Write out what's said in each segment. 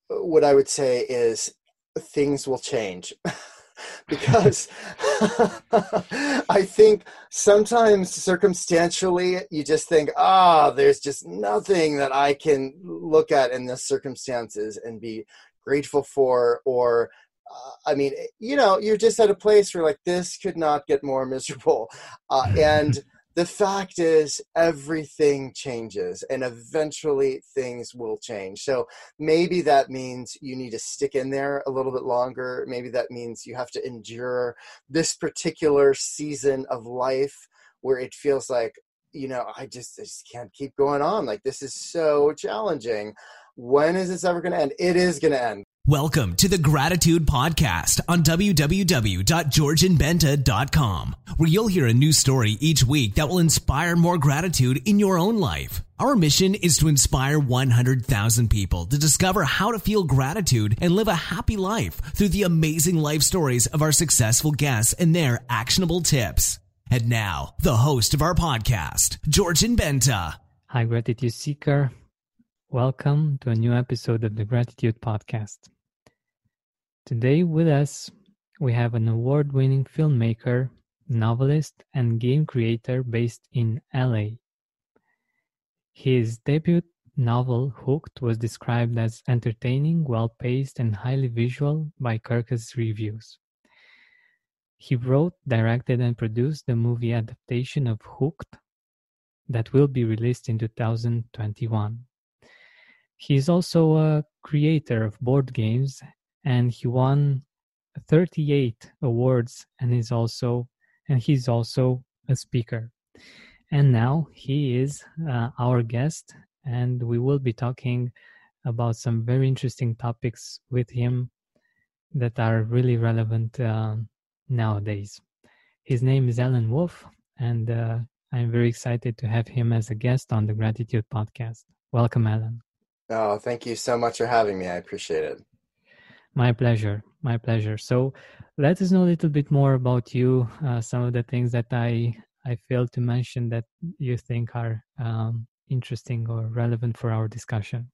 what I would say is things will change. Because I think sometimes circumstantially you just think, there's just nothing that I can look at in this circumstances and be grateful for, or you're just at a place where like this could not get more miserable, and the fact is everything changes and eventually things will change. So maybe that means you need to stick in there a little bit longer. Maybe that means you have to endure this particular season of life where it feels like, I just can't keep going on. Like, this is so challenging. When is this ever going to end? It is going to end. Welcome to the Gratitude Podcast on www.georgianbenta.com, where you'll hear a new story each week that will inspire more gratitude in your own life. Our mission is to inspire 100,000 people to discover how to feel gratitude and live a happy life through the amazing life stories of our successful guests and their actionable tips. And now, the host of our podcast, Georgian Benta. Hi, Gratitude Seeker. Welcome to a new episode of the Gratitude Podcast. Today with us, we have an award-winning filmmaker, novelist, and game creator based in LA. His debut novel, Hooked, was described as entertaining, well-paced, and highly visual by Kirkus Reviews. He wrote, directed, and produced the movie adaptation of Hooked that will be released in 2021. He is also a creator of board games, and he won 38 awards, and he's also a speaker. And now he is our guest, and we will be talking about some very interesting topics with him that are really relevant nowadays. His name is Alan Wolf, and I'm very excited to have him as a guest on the Gratitude Podcast. Welcome, Alan. Oh, thank you so much for having me. I appreciate it. My pleasure. My pleasure. So let us know a little bit more about you, some of the things that I failed to mention that you think are interesting or relevant for our discussion.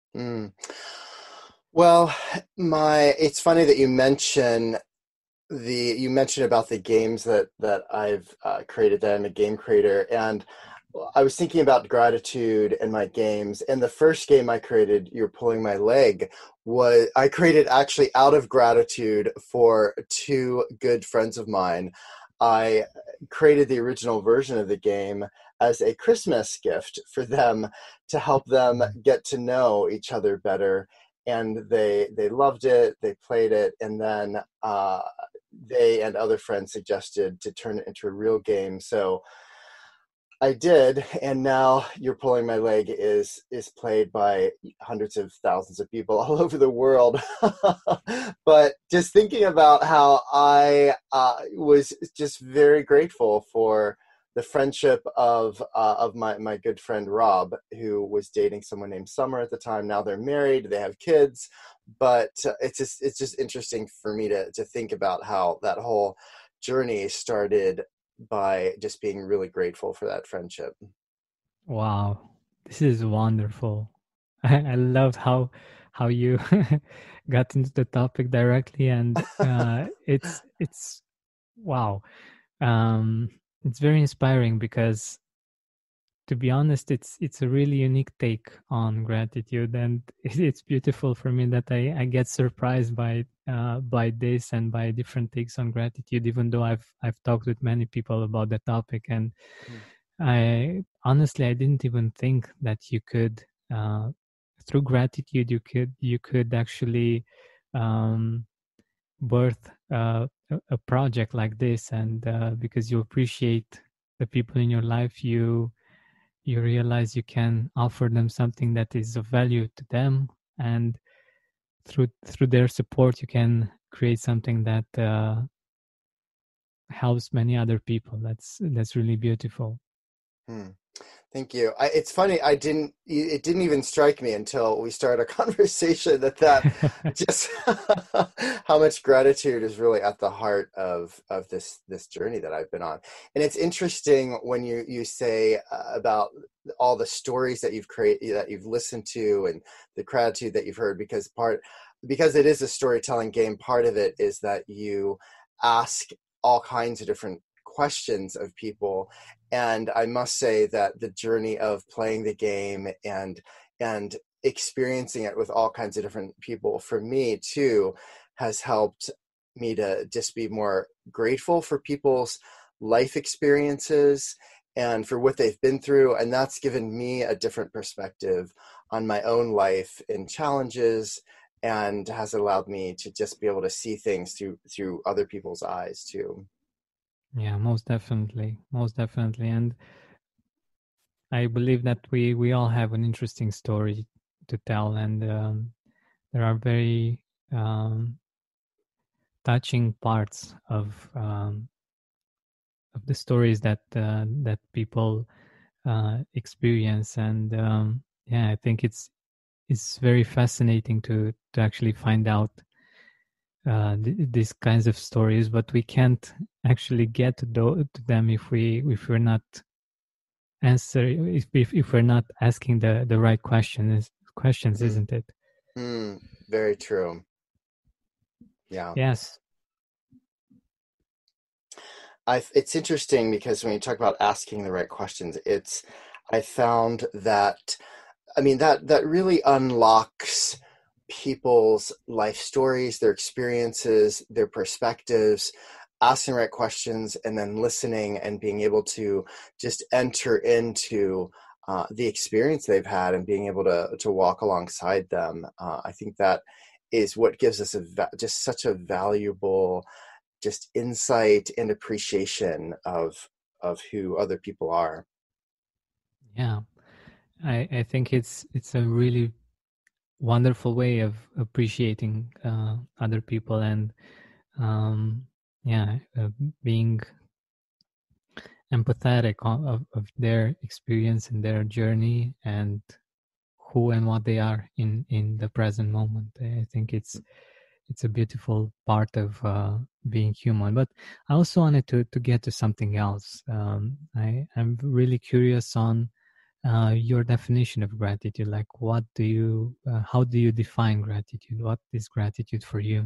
Well, it's funny that you mention about the games that I've created, that I'm a game creator, and I was thinking about gratitude and my games, and the first game I created, You're Pulling My Leg, I created actually out of gratitude for two good friends of mine. I created the original version of the game as a Christmas gift for them to help them get to know each other better, and they loved it, they played it, and then they and other friends suggested to turn it into a real game. So I did, and now You're Pulling My Leg is played by hundreds of thousands of people all over the world. But just thinking about how I was just very grateful for the friendship of my good friend Rob, who was dating someone named Summer at the time. Now they're married, they have kids, but it's just interesting for me to think about how that whole journey started by just being really grateful for that friendship. Wow, this is wonderful. I love how you got into the topic directly, and it's wow. It's very inspiring because, to be honest, it's a really unique take on gratitude, and it's beautiful for me that I get surprised by this and by different takes on gratitude, even though I've talked with many people about the topic, and I didn't even think that you could through gratitude you could actually birth a project like this, and because you appreciate the people in your life, you realize you can offer them something that is of value to them, and through their support you can create something that helps many other people. That's really beautiful. Thank you. It's funny, it didn't even strike me until we started a conversation that just how much gratitude is really at the heart of this journey that I've been on. And it's interesting when you say about all the stories that you've created, that you've listened to, and the gratitude that you've heard, because it is a storytelling game. Part of it is that you ask all kinds of different questions of people. And I must say that the journey of playing the game and experiencing it with all kinds of different people, for me too, has helped me to just be more grateful for people's life experiences and for what they've been through. And that's given me a different perspective on my own life and challenges, and has allowed me to just be able to see things through other people's eyes too. Yeah, most definitely. And I believe that we all have an interesting story to tell, and there are very touching parts of the stories that people experience, and I think it's very fascinating to actually find out these kinds of stories, but we can't actually get to them if we're not if we're not asking the right questions, isn't it? Very true. Yeah. Yes. It's interesting because when you talk about asking the right questions, I found that, I mean, that really unlocks people's life stories, their experiences, their perspectives, asking the right questions, and then listening and being able to just enter into the experience they've had and being able to walk alongside them. I think that is what gives us just such a valuable just insight and appreciation of who other people are. Yeah, I think it's a really wonderful way of appreciating other people, and being empathetic of their experience and their journey, and who and what they are in the present moment. I think it's a beautiful part of being human. But I also wanted to get to something else. I'm really curious on your definition of gratitude. Like, how do you define gratitude? What is gratitude for you?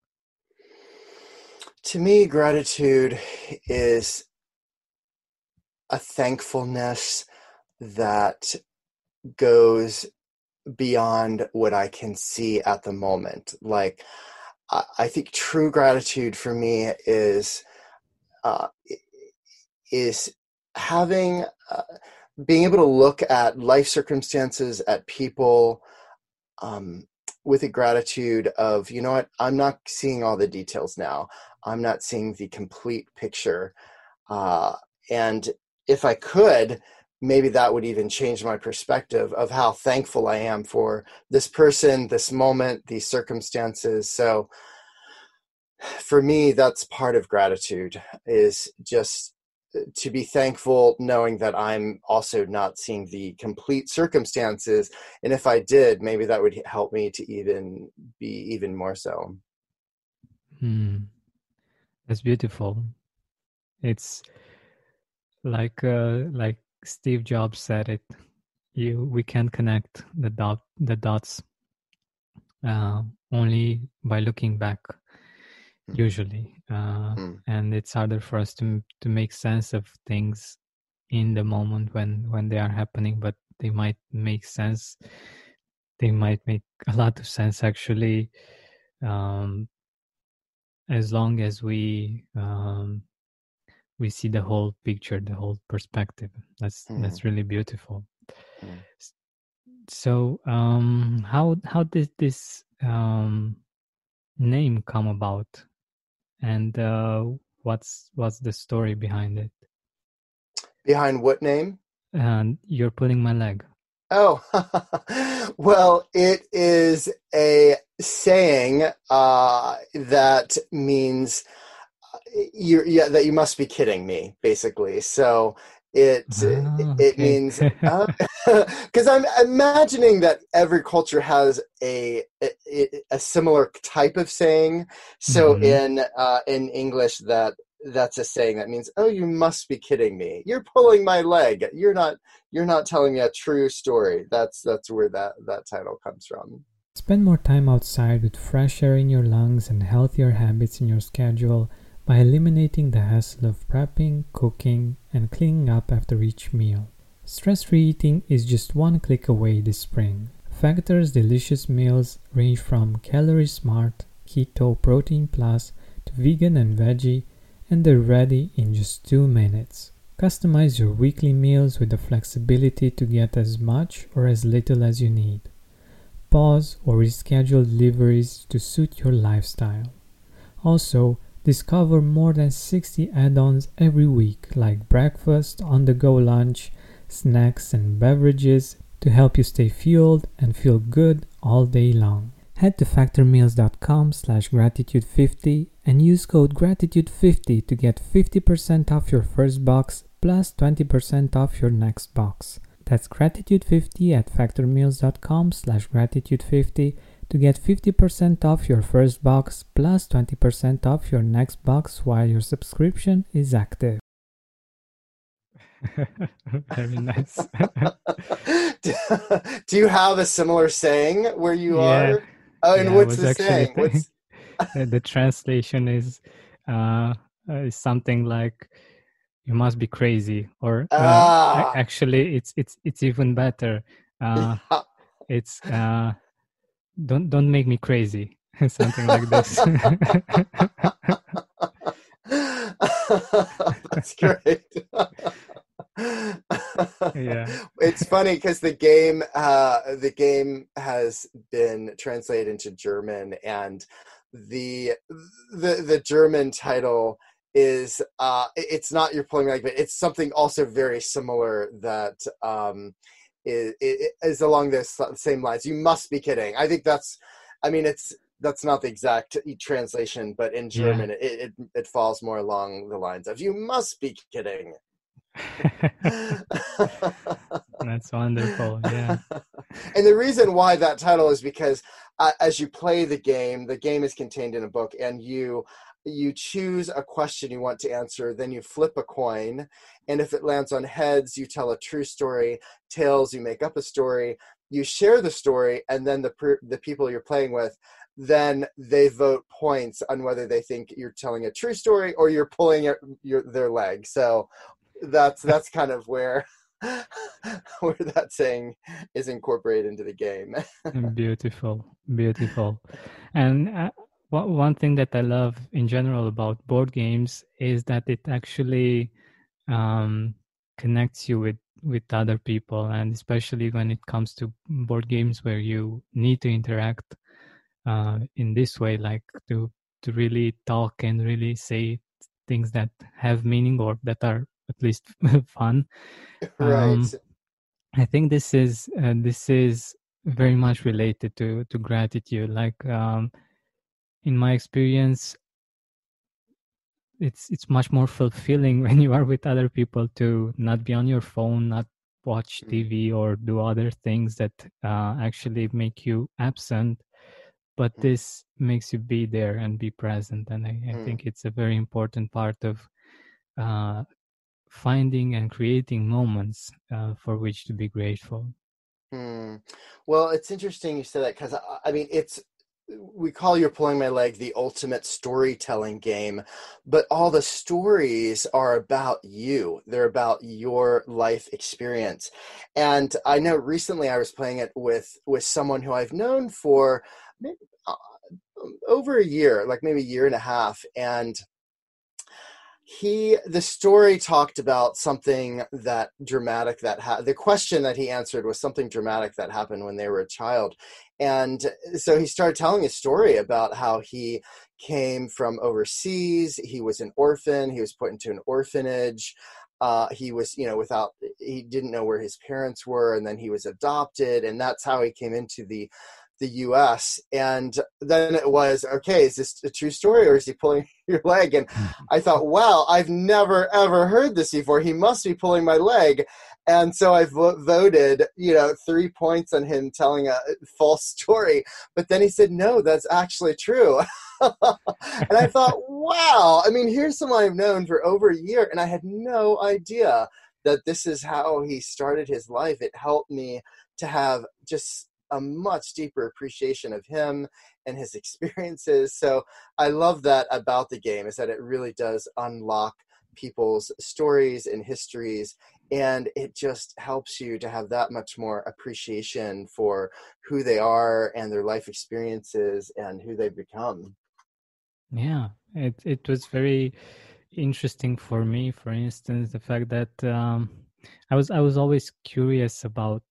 To me, gratitude is a thankfulness that goes beyond what I can see at the moment. Like, I think true gratitude for me is having being able to look at life circumstances, at people, with a gratitude of, you know what, I'm not seeing all the details now. I'm not seeing the complete picture. And if I could, maybe that would even change my perspective of how thankful I am for this person, this moment, these circumstances. So for me, that's part of gratitude, is just to be thankful, knowing that I'm also not seeing the complete circumstances. And if I did, maybe that would help me to be even more so. That's beautiful. It's like Steve Jobs said it. We can connect the dots only by looking back, usually, and it's harder for us to make sense of things in the moment when they are happening, but they might make sense. They might make a lot of sense, actually, as long as we see the whole picture, the whole perspective. That's really beautiful. So how did this name come about, and what's the story behind it? Behind what name? You're pulling my leg. Oh, well, it is a saying that means that you must be kidding me, basically. So it means, because I'm imagining that every culture has a similar type of saying. So in English, that that's a saying that means, oh, you must be kidding me. You're pulling my leg. You're not telling me a true story. That's where that title comes from. Spend more time outside with fresh air in your lungs and healthier habits in your schedule by eliminating the hassle of prepping, cooking, and cleaning up after each meal. Stress-free eating is just one click away this spring. Factor's delicious meals range from Calorie Smart, Keto, Protein Plus to vegan and veggie, and they're ready in just 2 minutes. Customize your weekly meals with the flexibility to get as much or as little as you need. Pause or reschedule deliveries to suit your lifestyle. Also, discover more than 60 add-ons every week, like breakfast, on-the-go lunch, snacks, and beverages to help you stay fueled and feel good all day long. Head to factormeals.com/gratitude50 and use code gratitude50 to get 50% off your first box plus 20% off your next box. That's gratitude50 at factormeals.com/gratitude50 to get 50% off your first box plus 20% off your next box while your subscription is active. Very nice. Do you have a similar saying where you are? Oh, and what's the saying? The translation is something like, "You must be crazy," or actually, it's even better. It's don't make me crazy, something like this. That's great. Yeah, it's funny because the game has been translated into German, and the German title is it's not You're Pulling My Leg, but it's something also very similar that is along this same lines. You must be kidding. I think that's not the exact translation, but in German it falls more along the lines of "you must be kidding." That's wonderful. Yeah. And the reason why that title is because as you play the game is contained in a book, and you choose a question you want to answer, then you flip a coin, and if it lands on heads, you tell a true story, tails, you make up a story, you share the story, and then the people you're playing with, then they vote points on whether they think you're telling a true story or you're pulling their leg. So that's kind of where that saying is incorporated into the game. Beautiful. And one thing that I love in general about board games is that it actually connects you with other people, and especially when it comes to board games where you need to interact in this way, like to really talk and really say things that have meaning or that are at least fun. Right. I think this is very much related to gratitude. Like in my experience, it's much more fulfilling when you are with other people to not be on your phone, not watch TV or do other things that actually make you absent. But this makes you be there and be present, and I think it's a very important part of finding and creating moments for which to be grateful. Well, it's interesting you said that, because we call You're Pulling My Leg the ultimate storytelling game, but all the stories are about you. They're about your life experience. And I know recently I was playing it with someone who I've known for maybe, over a year, like maybe a year and a half, and the story talked about something that dramatic the question that he answered was something dramatic that happened when they were a child. And so he started telling a story about how he came from overseas. He was an orphan. He was put into an orphanage. He was, he didn't know where his parents were, and then he was adopted, and that's how he came into the US. And then it was, okay, is this a true story or is he pulling your leg? And I thought, wow, I've never ever heard this before. He must be pulling my leg. And so I voted 3 points on him telling a false story. But then he said, no, that's actually true. And I thought, wow, I mean, here's someone I've known for over a year, and I had no idea that this is how he started his life. It helped me to have just a much deeper appreciation of him and his experiences. So I love that about the game, is that it really does unlock people's stories and histories, and it just helps you to have that much more appreciation for who they are and their life experiences and who they've become. Yeah, it was very interesting for me. For instance, the fact that I was always curious about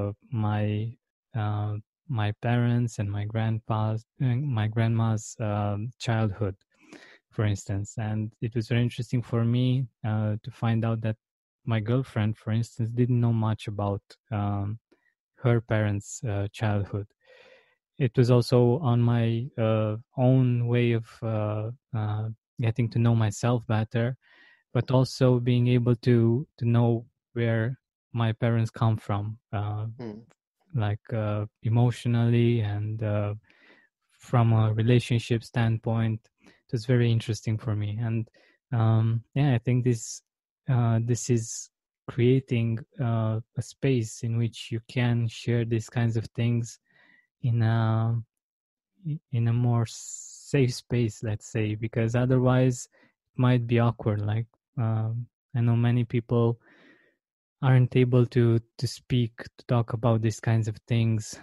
uh, my parents and my grandma's childhood, for instance, and it was very interesting for me to find out that my girlfriend, for instance, didn't know much about her parents' childhood. It was also on my own way of getting to know myself better, but also being able to know where my parents come from, Hmm. like emotionally and from a relationship standpoint. It was very interesting for me, and yeah, I think this is creating a space in which you can share these kinds of things in a more safe space, let's say, because otherwise it might be awkward. Like I know many people aren't able to speak, to talk about these kinds of things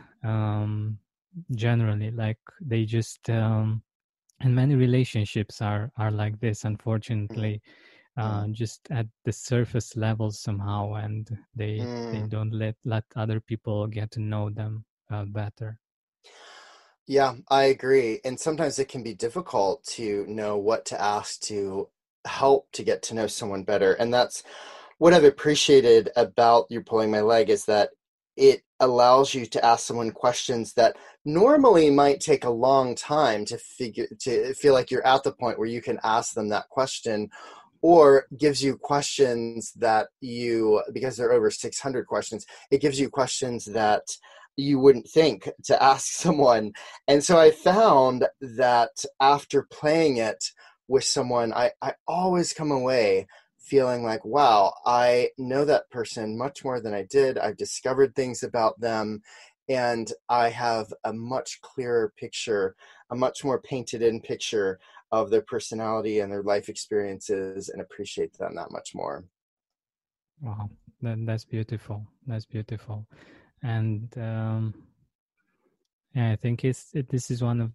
generally. Like they just and many relationships are like this, Hmm. unfortunately, Hmm. just at the surface level somehow, and they Hmm. don't let other people get to know them better. Yeah, I agree. And sometimes it can be difficult to know what to ask to help to get to know someone better. And that's what I've appreciated about you pulling my leg, is that it allows you to ask someone questions that normally might take a long time to feel like you're at the point where you can ask them that question, or gives you questions that you, because there are over 600 questions, it gives you questions that you wouldn't think to ask someone. And so I found that after playing it with someone, I always come away feeling like, wow, I know that person much more than I did. I've discovered things about them, and I have a much clearer picture, a much more painted in picture of their personality and their life experiences, and appreciate them that much more. Wow, that's beautiful. That's beautiful. And yeah, I think this is one of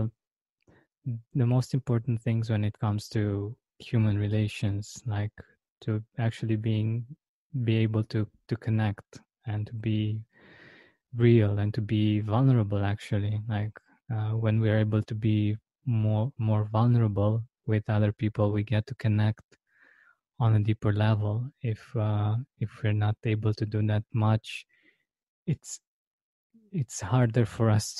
the most important things when it comes to human relations, like to actually be able to connect and to be real and to be vulnerable. Actually, like when we are able to be more vulnerable with other people, we get to connect on a deeper level. If we're not able to do that much, it's it's harder for us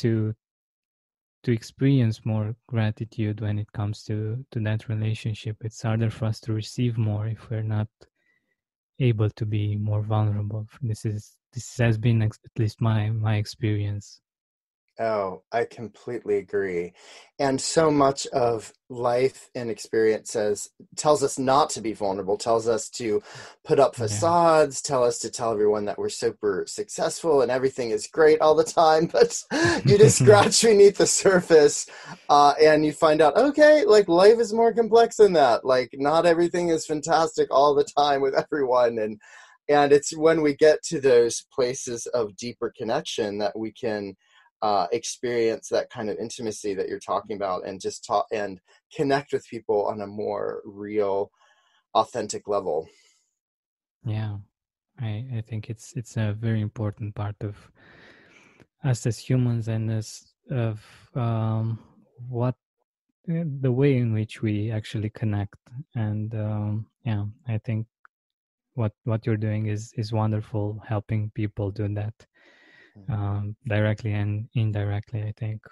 to experience more gratitude when it comes to that relationship. It's harder for us to receive more if we're not able to be more vulnerable. This has been at least my experience. Oh, I completely agree. And so much of life and experience tells us not to be vulnerable, tells us to put up Yeah. facades, tell us to tell everyone that we're super successful and everything is great all the time. But you just scratch beneath the surface, and you find out, okay, like life is more complex than that. Like not everything is fantastic all the time with everyone. And it's when we get to those places of deeper connection that we can experience that kind of intimacy that you're talking about, and just talk and connect with people on a more real, authentic level. Yeah, I think it's a very important part of us as humans, and as of what the way in which we actually connect. And yeah, I think what you're doing is wonderful, helping people do that directly and indirectly, I think.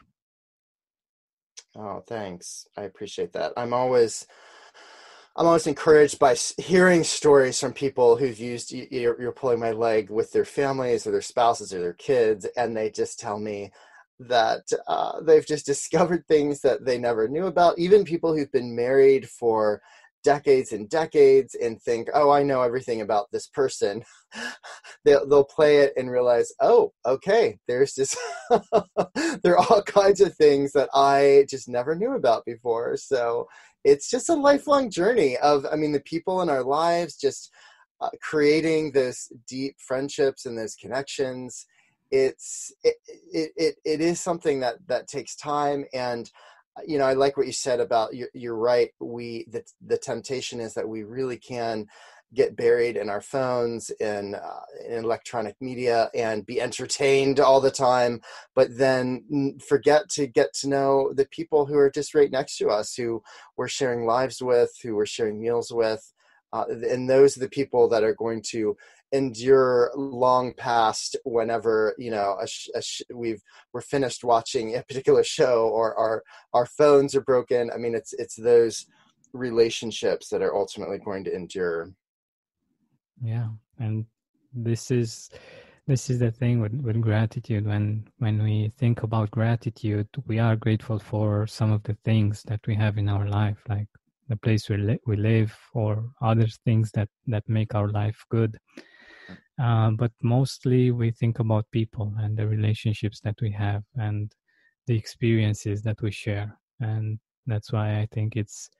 Oh, thanks. I appreciate that. I'm always encouraged by hearing stories from people who've used you're pulling my leg with their families or their spouses or their kids, and they just tell me that they've just discovered things that they never knew about. Even people who've been married for decades and decades and think, oh, I know everything about this person. They'll play it and realize, oh, okay, there's this, there are all kinds of things that I just never knew about before. So it's just a lifelong journey of, I mean, the people in our lives, just creating those deep friendships and those connections. It is something that takes time. And I like what you said about, you're right. The temptation is that we really can get buried in our phones and in electronic media and be entertained all the time, but then forget to get to know the people who are just right next to us, who we're sharing lives with, who we're sharing meals with. And those are the people that are going to endure long past whenever we're finished watching a particular show, or our phones are broken. I mean, it's those relationships that are ultimately going to endure. Yeah, and this is the thing with gratitude. When we think about gratitude, we are grateful for some of the things that we have in our life, like the place we live, or other things that make our life good. But mostly we think about people and the relationships that we have and the experiences that we share. And that's why I think it's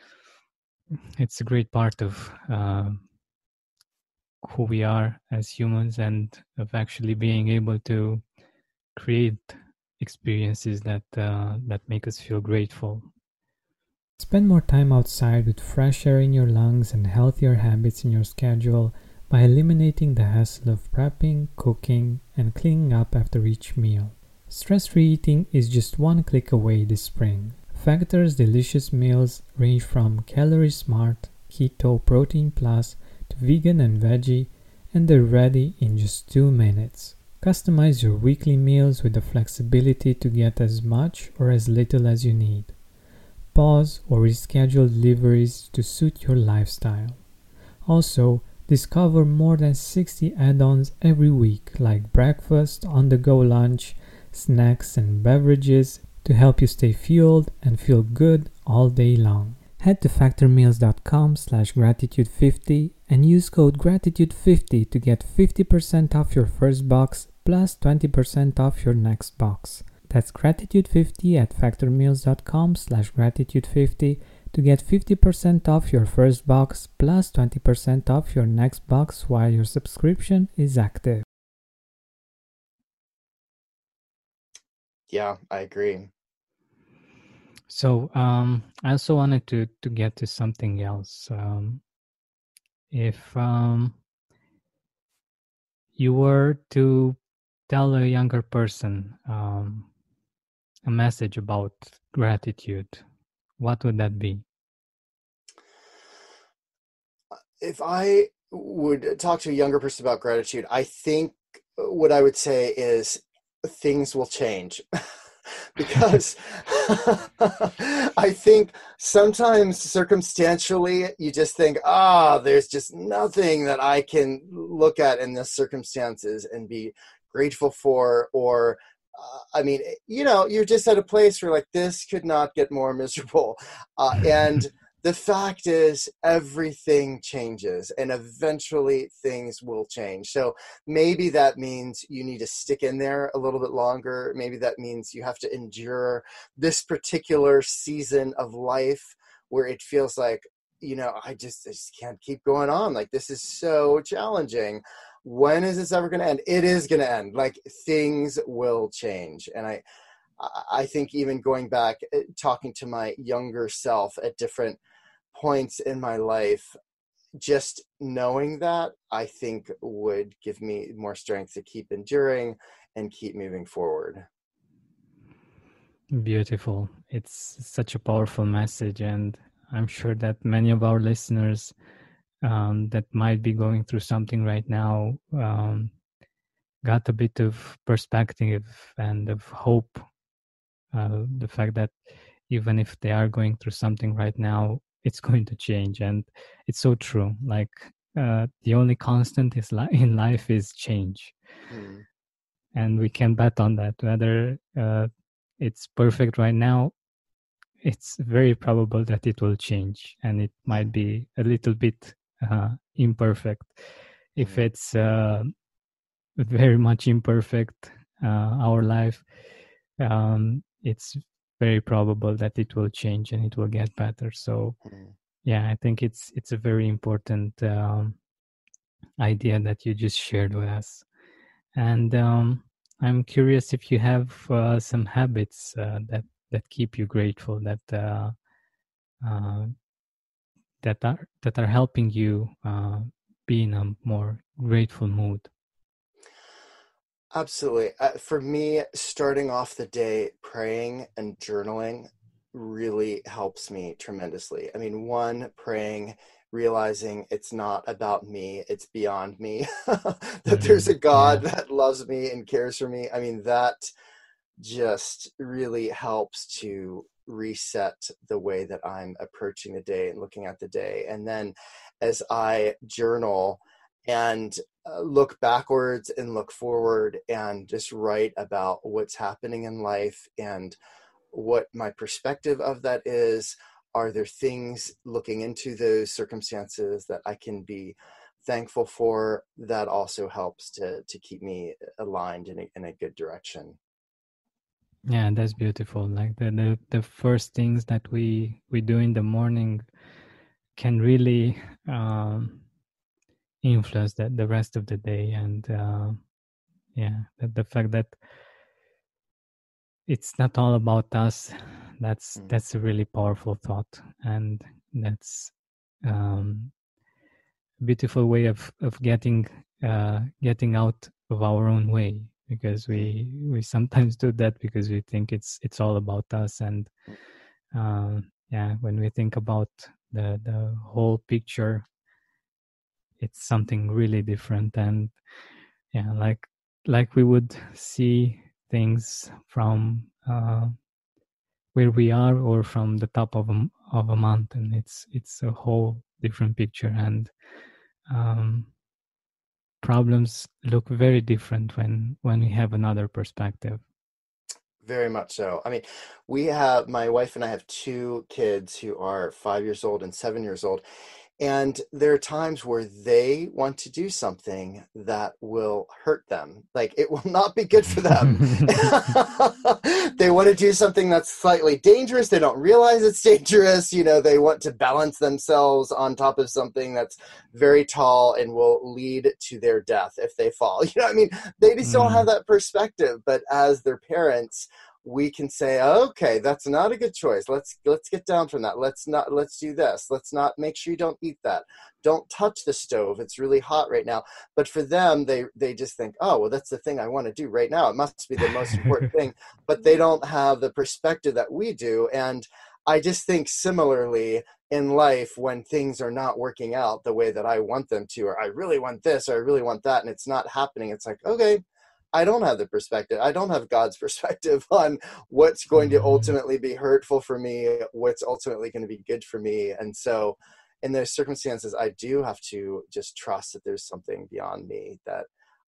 a great part of who we are as humans, and of actually being able to create experiences that make us feel grateful. Spend more time outside with fresh air in your lungs and healthier habits in your schedule by eliminating the hassle of prepping, cooking, and cleaning up after each meal. Stress-free eating is just one click away this spring. Factor's delicious meals range from Calorie Smart, Keto, Protein Plus, to vegan and veggie, and they're ready in just 2 minutes. Customize your weekly meals with the flexibility to get as much or as little as you need. Pause or reschedule deliveries to suit your lifestyle. Also, discover more than 60 add-ons every week, like breakfast, on-the-go lunch, snacks, and beverages to help you stay fueled and feel good all day long. Head to factormeals.com/gratitude50 and use code gratitude50 to get 50% off your first box plus 20% off your next box. That's gratitude50 at factormeals.com/gratitude50 to get 50% off your first box plus 20% off your next box while your subscription is active. Yeah, I agree. So I also wanted to get to something else. If you were to tell a younger person a message about gratitude, what would that be? If I would talk to a younger person about gratitude, I think what I would say is things will change. Because I think sometimes circumstantially you just think, there's just nothing that I can look at in this circumstances and be grateful for, or you're just at a place where like, this could not get more miserable. And the fact is, everything changes and eventually things will change. So maybe that means you need to stick in there a little bit longer. Maybe that means you have to endure this particular season of life where it feels like, I just can't keep going on. Like, this is so challenging. When is this ever going to end? It is going to end. Like, things will change. And I think even going back, talking to my younger self at different points in my life, just knowing that, I think would give me more strength to keep enduring and keep moving forward. Beautiful. It's such a powerful message, and I'm sure that many of our listeners that might be going through something right now got a bit of perspective and of hope. The fact that even if they are going through something right now, it's going to change. And it's so true. Like the only constant in life is change. and we can bet on that. Whether it's perfect right now, it's very probable that it will change, and it might be a little bit imperfect. If it's very much imperfect, our life, it's very probable that it will change and it will get better. So yeah, I think it's a very important idea that you just shared with us. And I'm curious if you have some habits that keep you grateful, that are helping you be in a more grateful mood. Absolutely. For me, starting off the day praying and journaling really helps me tremendously. I mean, one, praying, realizing it's not about me, it's beyond me, that there's a God that loves me and cares for me. I mean, that just really helps to reset the way that I'm approaching the day and looking at the day. And then as I journal and look backwards and look forward and just write about what's happening in life and what my perspective of that is. Are there things looking into those circumstances that I can be thankful for? That also helps to keep me aligned in a good direction. Yeah, that's beautiful. Like the first things that we do in the morning can really influence the rest of the day. And the fact that it's not all about us, that's a really powerful thought, and that's a beautiful way of getting out of our own way, because we sometimes do that because we think it's all about us. And when we think about the whole picture, it's something really different. And like we would see things from where we are, or from the top of a mountain. It's a whole different picture, and problems look very different when we have another perspective. Very much so. I mean, my wife and I have two kids who are 5 years old and 7 years old. And there are times where they want to do something that will hurt them. Like, it will not be good for them. They want to do something that's slightly dangerous. They don't realize it's dangerous. You know, they want to balance themselves on top of something that's very tall and will lead to their death if they fall. You know what I mean? They just don't have that perspective. But as their parents, we can say, okay, that's not a good choice. Let's get down from that. Let's do this. Let's not, make sure you don't eat that. Don't touch the stove. It's really hot right now. But for them, they just think, oh, well, that's the thing I want to do right now. It must be the most important thing. But they don't have the perspective that we do. And I just think similarly in life, when things are not working out the way that I want them to, or I really want this, or I really want that, and it's not happening, it's like, okay, I don't have the perspective. I don't have God's perspective on what's going to ultimately be hurtful for me, what's ultimately going to be good for me. And so in those circumstances, I do have to just trust that there's something beyond me that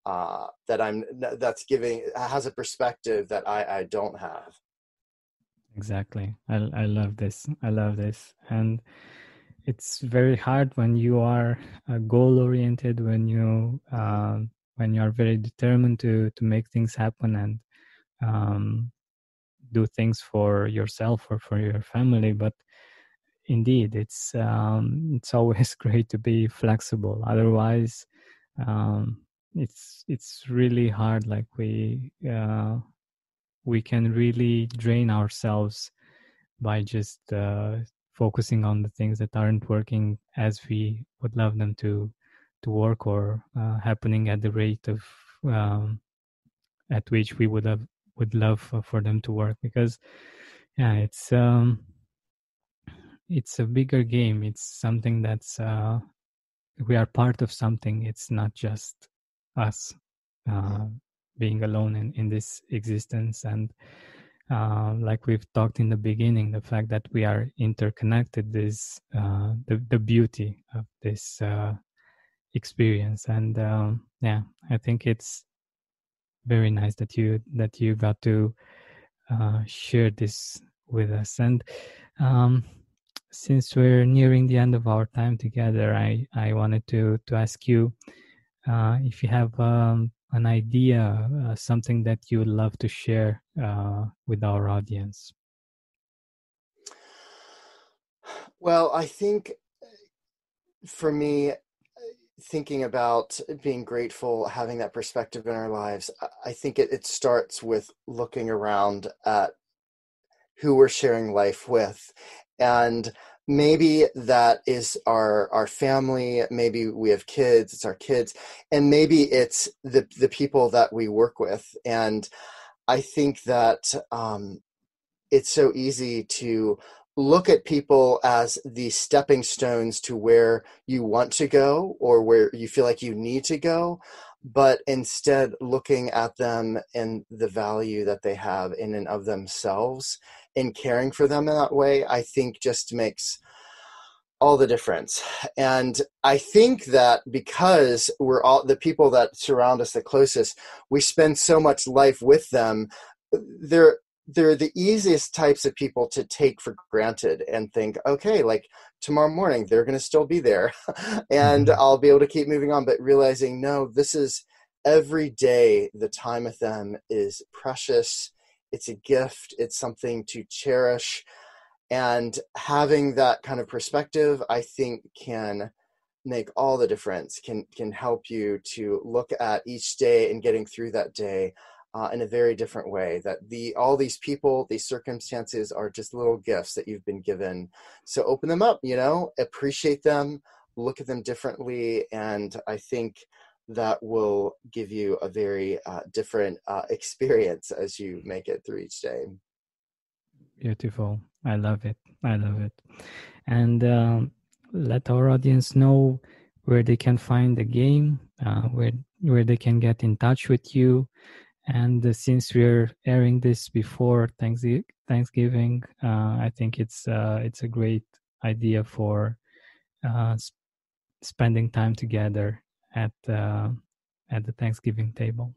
has a perspective that I don't have. Exactly. I love this. And it's very hard when you are goal oriented, when you are very determined to make things happen and do things for yourself or for your family. But indeed, it's always great to be flexible. Otherwise, it's really hard. Like we can really drain ourselves by just focusing on the things that aren't working as we would love them to work, or happening at the rate of at which we would love for them to work. Because it's a bigger game. It's something that's we are part of something. It's not just us being alone in this existence. And like we've talked in the beginning, the fact that we are interconnected is the beauty of this experience. And I think it's very nice that you got to share this with us. And since we're nearing the end of our time together, I wanted to ask you if you have an idea, something that you would love to share with our audience. Well, I think for me, thinking about being grateful, having that perspective in our lives, I think it starts with looking around at who we're sharing life with. And maybe that is our family, maybe we have kids, it's our kids, and maybe it's the people that we work with. And I think that it's so easy to look at people as the stepping stones to where you want to go or where you feel like you need to go, but instead looking at them and the value that they have in and of themselves and caring for them in that way, I think just makes all the difference. And I think that because we're all the people that surround us the closest, we spend so much life with them, they're the easiest types of people to take for granted and think, okay, like tomorrow morning, they're going to still be there and I'll be able to keep moving on. But realizing, no, this is every day, the time with them is precious. It's a gift. It's something to cherish. And having that kind of perspective, I think can make all the difference, can help you to look at each day and getting through that day in a very different way, that all these people, these circumstances are just little gifts that you've been given. So open them up, appreciate them, look at them differently. And I think that will give you a very different experience as you make it through each day. Beautiful. I love it. And let our audience know where they can find the game, where they can get in touch with you. And since we're airing this before Thanksgiving, I think it's a great idea for spending time together at the Thanksgiving table.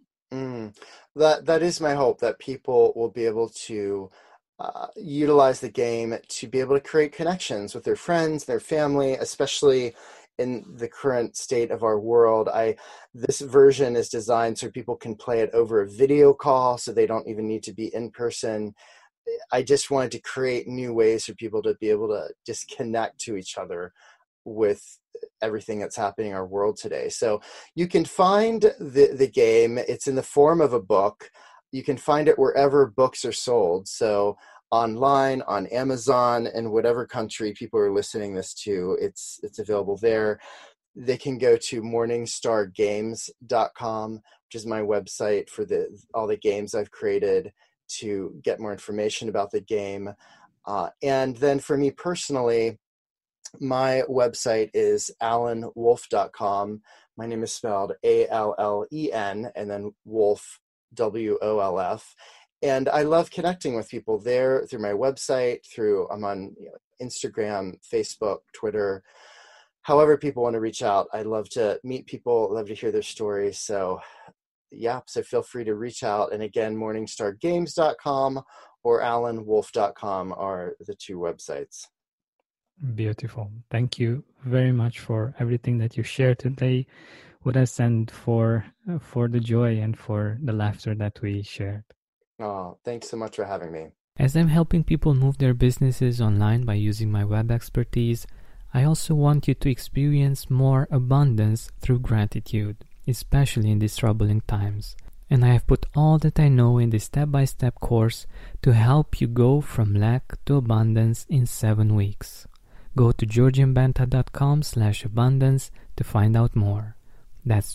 That is my hope, that people will be able to utilize the game to be able to create connections with their friends, their family, especially in the current state of our world. This version is designed so people can play it over a video call, so they don't even need to be in person. I just wanted to create new ways for people to be able to just connect to each other with everything that's happening in our world today. So you can find the game. It's in the form of a book. You can find it wherever books are sold. So online, on Amazon, and whatever country people are listening this to, it's available there. They can go to morningstargames.com, which is my website for all the games I've created, to get more information about the game. And then for me personally, my website is allenwolf.com. My name is spelled Allen and then Wolf, WOLF. And I love connecting with people there through my website, I'm on Instagram, Facebook, Twitter, however people want to reach out. I love to meet people, love to hear their stories. So feel free to reach out. And again, morningstargames.com or allenwolf.com are the two websites. Beautiful. Thank you very much for everything that you shared today with us, and for the joy and for the laughter that we shared. Oh, thanks so much for having me. As I'm helping people move their businesses online by using my web expertise, I also want you to experience more abundance through gratitude, especially in these troubling times. And I have put all that I know in this step-by-step course to help you go from lack to abundance in 7 weeks. Go to georgianbenta.com/abundance to find out more. That's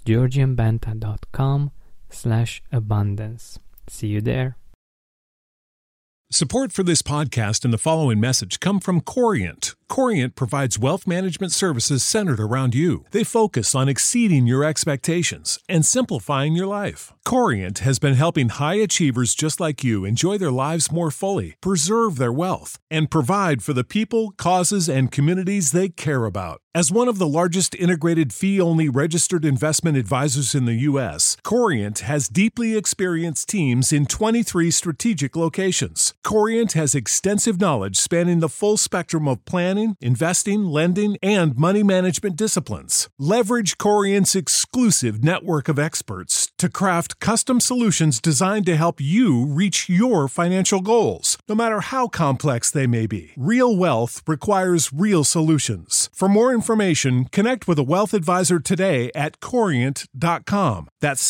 georgianbenta.com/abundance. See you there. Support for this podcast and the following message come from Corient. Corient provides wealth management services centered around you. They focus on exceeding your expectations and simplifying your life. Corient has been helping high achievers just like you enjoy their lives more fully, preserve their wealth, and provide for the people, causes, and communities they care about. As one of the largest integrated fee-only registered investment advisors in the U.S., Corient has deeply experienced teams in 23 strategic locations. Corient has extensive knowledge spanning the full spectrum of planning, investing, lending, and money management disciplines. Leverage Corient's exclusive network of experts to craft custom solutions designed to help you reach your financial goals, no matter how complex they may be. Real wealth requires real solutions. For more information, connect with a wealth advisor today at Corient.com. That's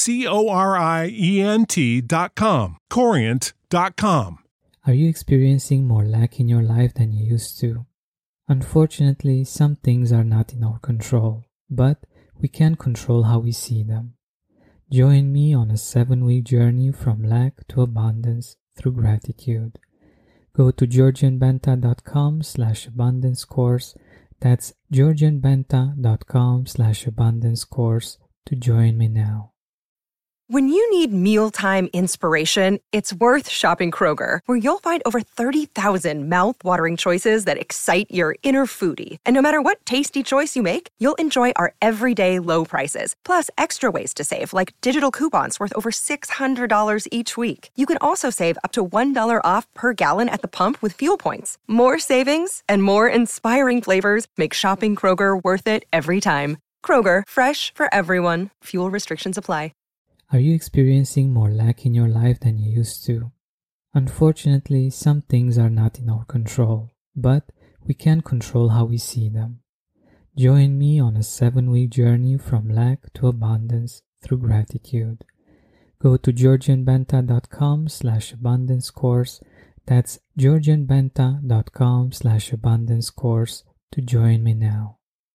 Corient.com. Corient.com. Are you experiencing more lack in your life than you used to? Unfortunately, some things are not in our control, but we can control how we see them. Join me on a 7-week journey from lack to abundance through gratitude. Go to georgianbenta.com/abundance course. That's georgianbenta.com/abundance course to join me now. When you need mealtime inspiration, it's worth shopping Kroger, where you'll find over 30,000 mouth-watering choices that excite your inner foodie. And no matter what tasty choice you make, you'll enjoy our everyday low prices, plus extra ways to save, like digital coupons worth over $600 each week. You can also save up to $1 off per gallon at the pump with fuel points. More savings and more inspiring flavors make shopping Kroger worth it every time. Kroger, fresh for everyone. Fuel restrictions apply. Are you experiencing more lack in your life than you used to? Unfortunately, some things are not in our control, but we can control how we see them. Join me on a 7-week journey from lack to abundance through gratitude. Go to georgianbenta.com/abundance course. That's georgianbenta.com/abundance course to join me now.